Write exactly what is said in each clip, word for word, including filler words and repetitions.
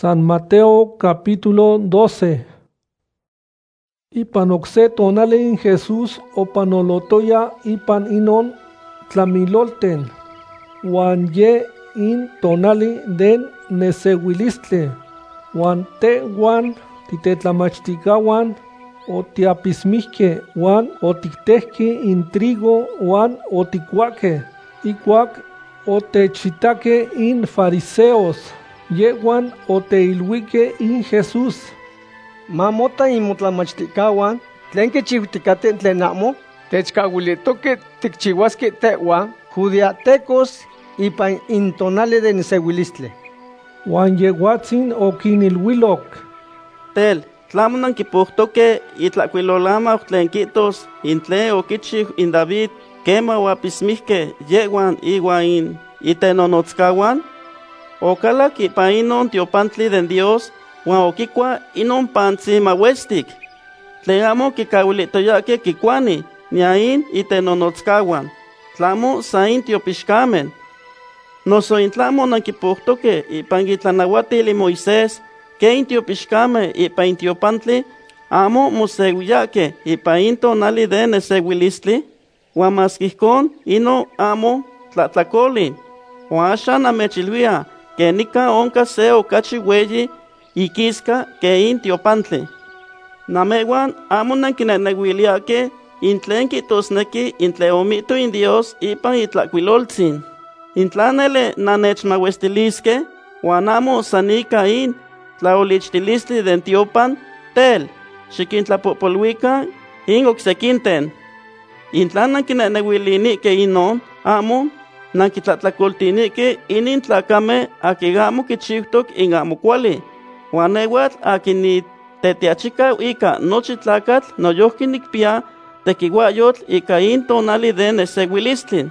San Mateo capítulo doce. Ipan ocse tonali in Jesús opanolotoya ipan inon tlamilolten, wan ye in tonali den nesehuilistle, wan tehuan titetlamachticahuan otiapismihque wan otictehque in trigo wan oticuaque, icuac otechitaque in fariseos, yehuan oteilhuique in Jesús: Mamota inmotlamachticahuan, tlen quichiuticate tlen amo, techcahuilitoque ticchihuasque tehuan judiatecos ipan in tonali de nesehuilistle. Wan yehuatzin oquinilhuiloc: Tel, tlamo nanquipuhtoque itlacuilolama tlen quitos in tlen oquichiu in David quema oapismihque yehuan ihuan in itenonotzcahuan? Ocalac ipan inon tiopantli den Dios huan oquicua inon pantzi mauestic, tlen amo quicahuilitoyaque quicuani nia in itenonotzcahuan, tlamo sa in tiopixcamen. Noso in tlamo nanquipuhtoque ipan itlanauatil Moisés que in tiopixcamen ipan in tiopantli amo mosehuiyaque ipan in tonali de nesehuilistli, huan masquihcon ino amo tlatlacoli. Huan axan namechilhuia que nica onca se ocachi ueyi iquisca que in tiopantli. Namehuan amo nanquinehnehuiliaque in tlen quitosnequi in tlen omito in Dios ipan itlacuiloltzin. In tlanele nanechmauestilisque, huan amo san ica in tlaolichtilistli den tiopan, tel, xiquintlapopolhuican in ocsequinten. In tlan nanquinehnehuilinique inon, amo nanquitlatlacoltinique inin tlacame aquin amo quichiutoc in amo cuali. Huan nehuatl aquin nitetiachicau ica nochi tlacatl noyohqui nicpia tequihuayotl ica in tonali de nesehuilistli.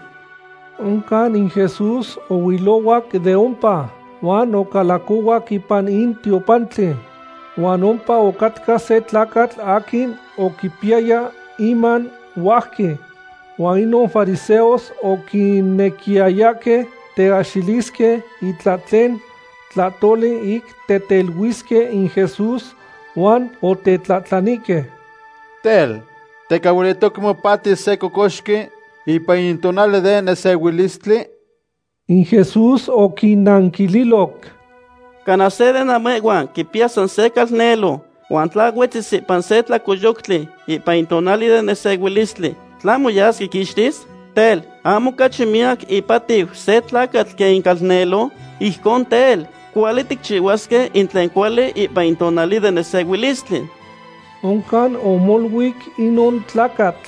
Oncan in Jesús ohuilohuac de ompa, huan ocalacouac ipan in tiopantli, huan ompa ocatca se tlacatl aquin oquipiaya iman huajqui, huan inon fariseos oquinequiayaque teaxilisque itlatlen tlatoli ic tetelhuisque in Jesús, huan otetlatlanique: Tel, tecahuilitoc mopati se cocoxqui ipan in tonali de nesehuilistli. In Jesús oquinanquililoc: Cana se de namehuan quipia san se calnelo, huan tlahuetzis ipan se tlacoyoctli ipan in tonali de nesehuilistli, tlamo yasqui quixtis? Tel, amo cachi miac ipatiu se tlacatl que in calnelo, ijcon tel, cuali ticchihuasque in tlen cuali ipan in tonali de nesehuilistli. Oncan omolhuic inon tlacatl: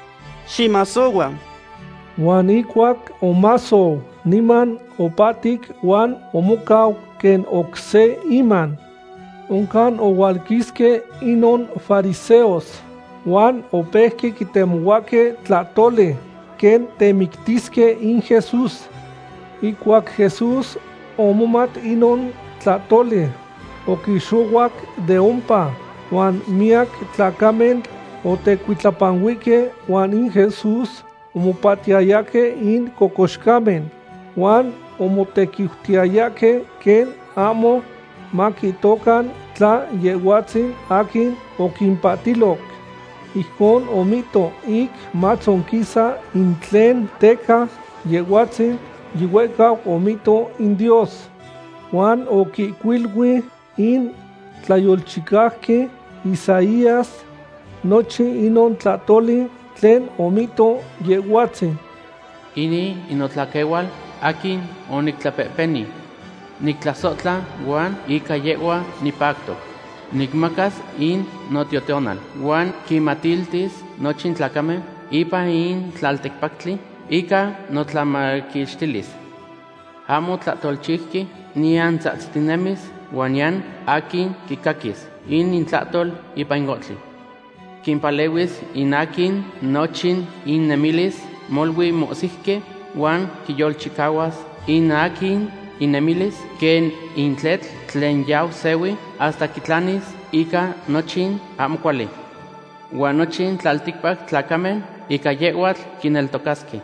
Ximasohua. Huan icuac omasou, niman opatic huan omocau ken ocse iman. Oncan oualquisque inon fariseos, huan opehque quitemohuaque tlatoli, ken temictisque in Jesús. Icuac Jesús omomat inon tlatoli, oquixohuac de ompa, huan miac tlacamen otecuitlapanhuique, huan in Jesús omopatiayaque in cocoxcamen, huan omotequiutiayaque ken amo maquitocan tla yehuatzin aquin oquimpatiloc. Ijcon omito ic matzonquisa in tlen teca yehuatzin yihuecau omito in Dios, huan oquicuilhui in tlayolchicahque Isaías nochi inon tlatoli tlen omito yehuatzin: Ini inotlaqueual akin onictlapehpeni, nictlasotla huan ica yehua nipactoc, nicmacas in notiotonal, huan quimatiltis nochin tlacame ipa in tlaltecpactli ica notlamaquixtilis. Amo tlatolchihqui nian tzatztinemis huan yan akin kikakis in intlatol ipa ingotli. Quimpalewis in akin nochin in nemilis molhui mosihque huan quiyolchicahuas in akin in nemilis ken in tletl tlen yau sewi hasta quitlanis ica nochin amo cuali. Huan nochin tlalticpac tlacamen ica yehuatl quineltocasque.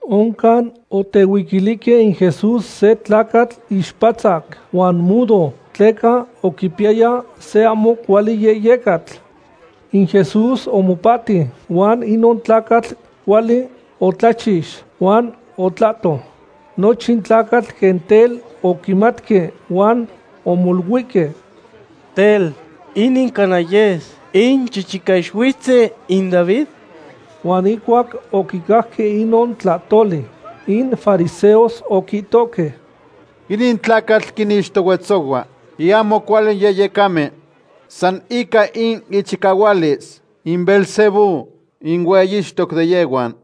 Oncan otehuiquilique in Jesús se tlacatl ixpatzac, huan mudo, tleca oquipiaya se amo cuali yeyecatl. In Jesús omopati, Juan inon tlacatl cuali otlachix, Juan otlato. Nochin tlacatl gentel oquimatque, Juan omolhuique. Tel, inin canayes, in chichicaixhuitze in David. Juan icuac oquicahque inon tlatoli, in fariseos oquitoque. Inin tlacatl quinixtohuetzoua, y amo cualen yeyecame, san ica in ichicahualis, in Belzebú, in hueyixtoc de yeguan.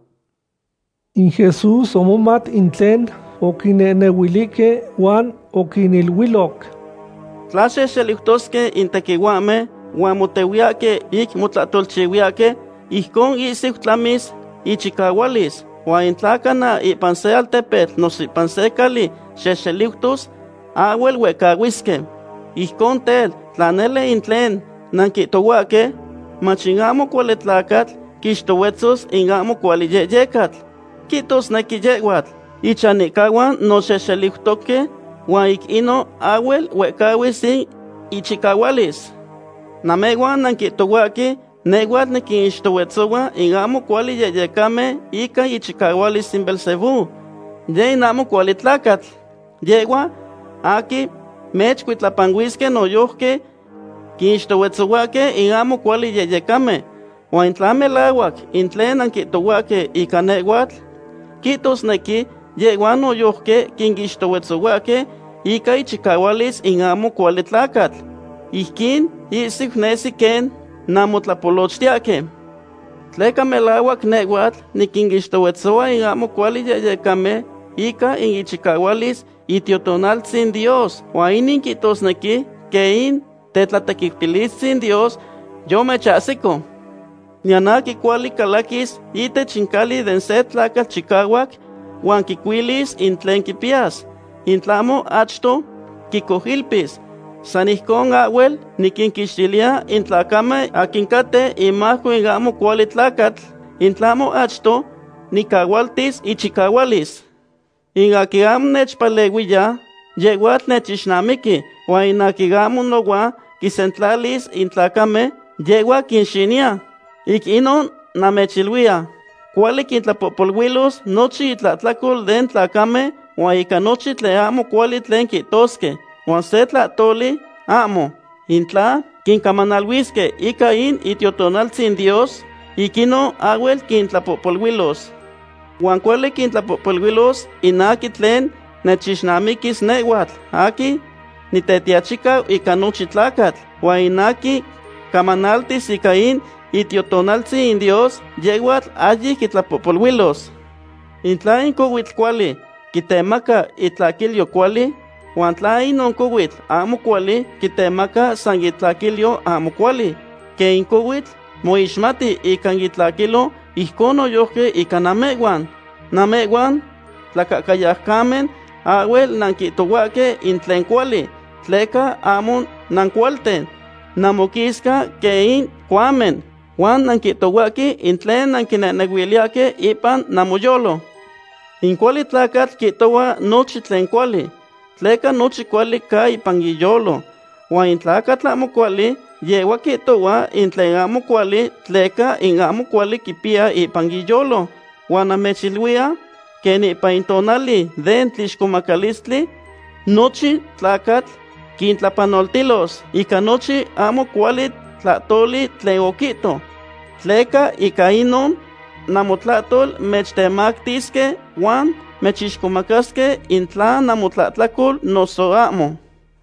In Jesús omomat in tlen oquinenehuilique Juan oquinilhuiloc. Tlaxe xeliuhtosque in tequihuame, huan motehuiaque ik motlatolchihuiaque, ihcon isih tlamis ichicahualis, huan in tlacana ipan se altepetl nos ipan se cali xexeliuhtos, awel huecahuisque. Ihcon tel, tlanele in tlen nanquitohuaque, machin amo cuali tlacatl, quixtohuetzos in amo cuali yeyecatl. Quitos neki yeguatl, ichanicahuan no xexeliuhtoque, huan ik ino awel huecawis in ichicahualis. Nameguan nanquitohuaque, neguatl nequinixtohuetzoua in amo cuali yeyecame ica ichicahualis in Belzebú. Ye in amo cuali tlacatl. Yegua, aki mechcuitlapanhuisque noyohque, quinixtohuetzouaque in amo cuali yeyecame. Huan in tlamelauac in tlen nanquitohuaque ica neguatl, quitosnequi yeguan noyohque quinquixtohuetzouaque ica ichicahualis in amo cuali tlacatl. Ihquin isih nesi ken namotlapolochtiaque. Tleca melauac neguatl niquinquixtohuetzoua in amo cuali yeyecame ica in ichicahualis itiotonaltzin Dios, huan inin quitosnequi que in tetlatequiptilitzin Dios yo mechahsico. Nianaki cuali calakis itech in cali den se tlacatl chicauac, huan quicuilis in tlen quipias, in tlamo achto quicohilpis. San ihcon awel niquinquixtilia in tlacame aquincate imahco in amo cuali tlacatl, in tlamo achto nicahualtis ichicahualis. In aki amo nechpaleuiya, yeguatl nechixnamiki, huan in aki amo noua quisentlalis in tlacame, yegua quinxinia. Ik inon namechilhuia, cuali quintlapopolhuilos nochi itlatlacol den tlacame, huan ica nochi tle amo cuali tlen quitosque, huan se tlatoli amo. In tla quincamanalhuisque ica in itiotonaltzin Dios, ik inon awel quintlapopolhuilos. Huan cuali quintlapopolhuilos in aki tlen nechixnamikis neguatl, aki nitetiachicau ica nochi tlacatl, huan in aki camanaltis ica in itiotonaltzin in Dios, yeguatl allí quitlapopolhuilos. In tla in cowitl cuali quitemaca itlaquilio cuali, huan tla inon cowitl amo cuali quitemaca san itlaquilio amo cuali, que in cowitl moixmati ican itlaquilo ihcon noyohque ica nameguan. Nameguan tlacacayahcamen awel nanquitohuaque in tlen cuali, tleca amo nancualten, namoquisca que in cuamen, huan nanquitohuaque in tlen nanquinenehuiliaque ipan namoyolo. In cuali tlacatl quitohua nochi tlen cuali, tleca nochi cuali ca ipan iyolo, huan in tlacatl amo cuali yeua quitohua in tlen amo cuali, tleca in amo cuali quipia ipan iyolo. Huan namechilhuia que ipan in tonali den tlixcomacalistli, nochi tlacatl quintlapanoltilos ica nochi amo cuali tlatoli tlen oquito. Tleca ica inon namotlatol mechtemactisque huan mechixcomacasque in tla namotlatlacol noso amo.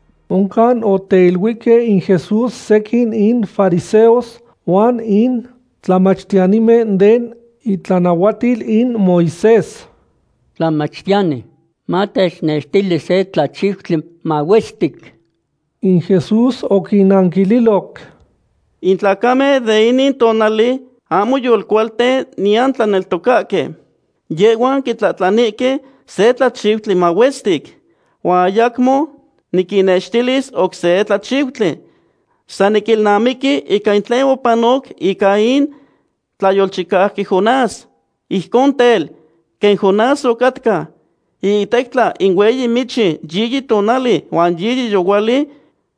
Oncan oteilhuique in Jesús sequin in fariseos huan in tlamachtianime den itlanahuatil in Moisés. Tlamachtiani, matech nextili se tlachihtli mauestic. In Jesús oquinanquililoc. In tlacame de inin tonali amo yolcualte nian tlaneltocaque. Yeguan quitlatlanique se tlachihtli mauestic, huan ayacmo niquinextilis oc se tlachihtli. San niquilnamiki ica in tlen opanoc ica in tlayolchicahqui Jonás. Ihcon tel, que in Jonás ocatca, y tectla in hueyi michi yiyi tonali huan yiyi yowali,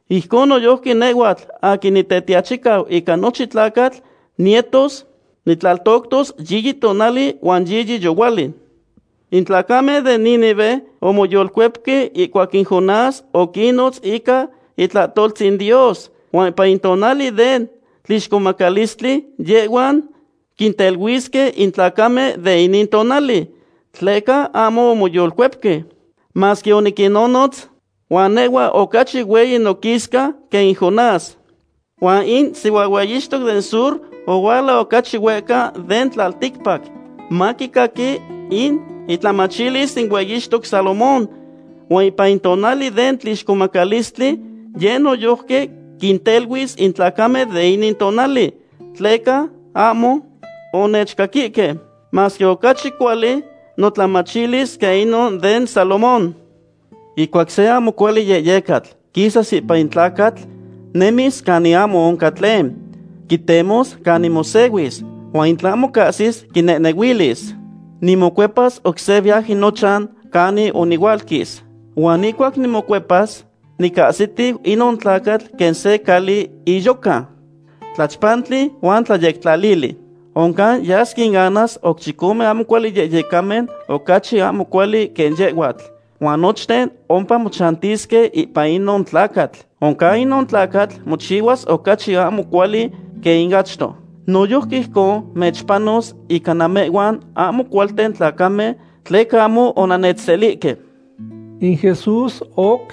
Ijkon oyohki nehuatl aki nitetiachikau ika nochi tlakatl, nietos, nitlaltoctos yiyi tonali uan yiyi yowali. Intlacame de Nínive omoyolcuepque ikuak in Jonás oquinots ika itlahtoltzin Dios, uan pa intonali den tlixcomacalistli yehuan quintelhuisque intlacame de inin tonali, tleca amo omoyolcuepque, mas que oniquinonots, uan neua okachi weyi noquisca que in Jonás. Uan in siuauayixtoc den sur owala okachi hueca den tlalticpac, makikaki in itlamachilis in ueyixtoc Salomón, uan ipa intonali den tlixcomacalistli yeno yohque quintelhuis intlacame de inin tonali, tleca amo onechcaquique, mas que okachi cuali notlamachilis que inon den Salomón. Ikuak se amo cuali yeyecatl, quisas ipa intlacatl, nemis cani amo oncatlen, quitemos cani mosewis, uan intlamo casis quinenehuilis. Nimocuepas ocse viaje nochan cani onigualquis, uan ikuak nimocuepas, nicasiti inon tlacatl ken se cali iyoca, tlachpantli uan tlayectlalili. Oncan yaskin ganas okchicome amo cuali yeyecamen okachi amo cuali ken yehuatl, uan nochten ompa mochantisque ipa inon tlacatl. Oncan inon tlacatl mochiwas okachi amo cuali ken ingachto. Noyohki ijkon mechpanos ika namehuan amo cualten tlacame tleca amo onanechselique. In Jesús ok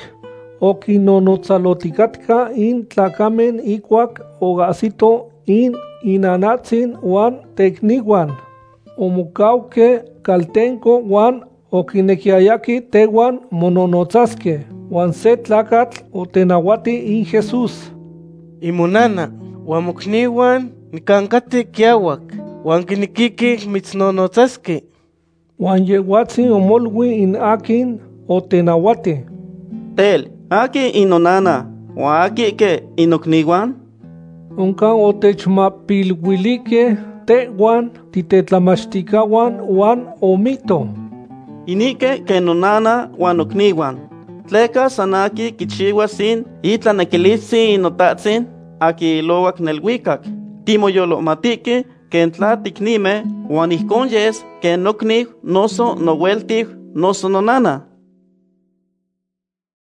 okinonotzaloticatka in tlacamen ikuak ogasito in inanatzin uan tekniwan. Omocauque caltenco uan oquinequiayaki tehuan mononotzasque, uan se tlacatl otenahuati in Jesús. Imonana, uan mocniwan nicancati kiauac, uan quiniquiqui mitznonotzaski. Uan yehuatzin omolui in akin otenahuati. Tel, aki inonana, uan aki ke inokniwan? Oncan otechmapilhuilique tehuan titetlamachticahuan uan omito. Inike ke nonana uan okniwan. Tleca sanaki kichihuasin itlanequilitsin inotatzin aki ilowak nelhuicac. Timoyolomatiki ken tla tiknime uan ijkon yes ken nokniw noso noweltiw noso nonana.